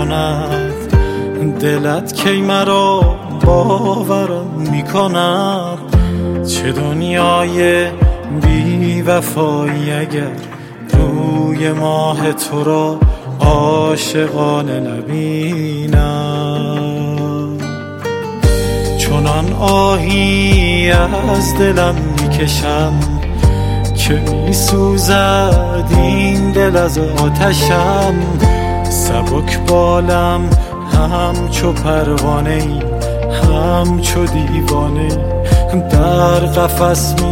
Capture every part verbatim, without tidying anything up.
کند، دلت کی مرا باورم میکند. چه دنیای بی وفایی اگر روی ماه تو را عاشقانه نبینم. چنان آهی از دلم میکشم که میسوزد این دل از آتشم. سبک بالم همچو پروانه ای، همچو دیوانه ای در قفس می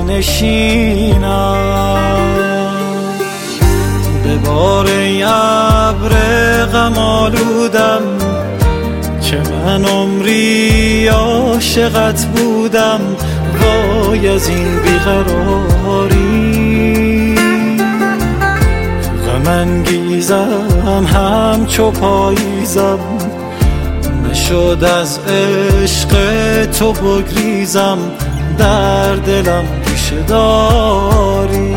نشینم. به بار ابر غم آلودم که من عمری عاشقت بودم. وای از این بیقراری، غم انگیزم همچو پاییزم. نشد از عشق تو بگریزم، در دلم ریشه داری.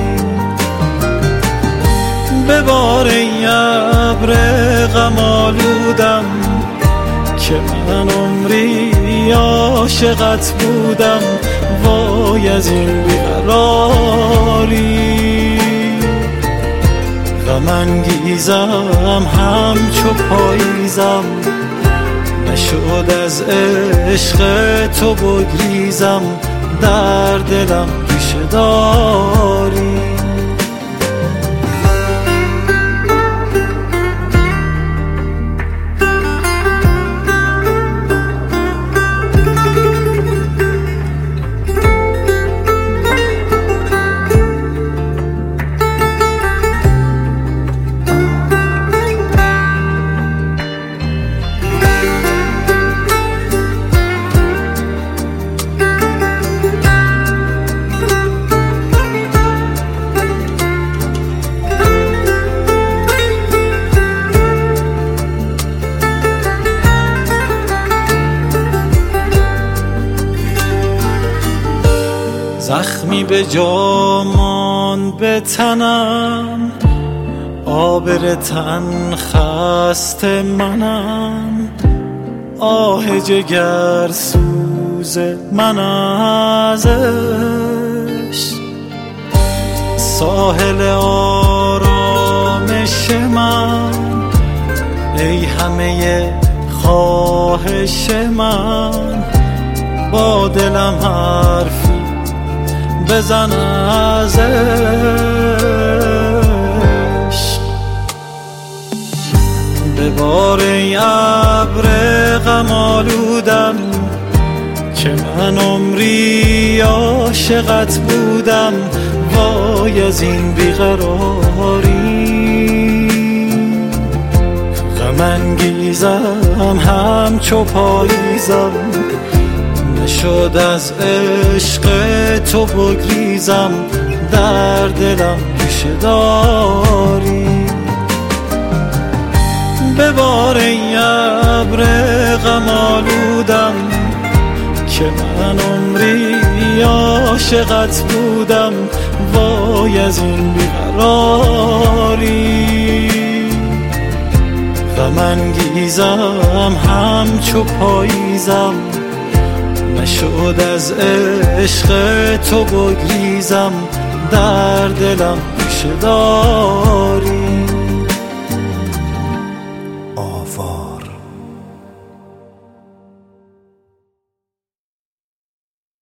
به بار ابر غم آلودم که من عمری عاشقت بودم. وای از این بیقراری، غم انگیزم همچو پاییزم. نشد از عشق تو بگریزم، در دلم ریشه داری. زخمی به جامان به تنم، آبر تن خسته منم. آه جگر سوز من ازش، ساحل آرامش من. ای همه خواهش من، با دلم حرفی بزن از عشق. به بار ابر غم آلودم که من عمری عاشقت بودم. وای از این بیقراری، غم انگیزم همچو پاییزم. نشد از عشق تو بگریزم، در دلم ریشه داری. به بار ابر غم آلودم که من عمری عاشقت بودم. وای از این بیقراری، غم انگیزم همچو پاییزم. نشد از عشق تو بگریزم، در دلم ریشه داری.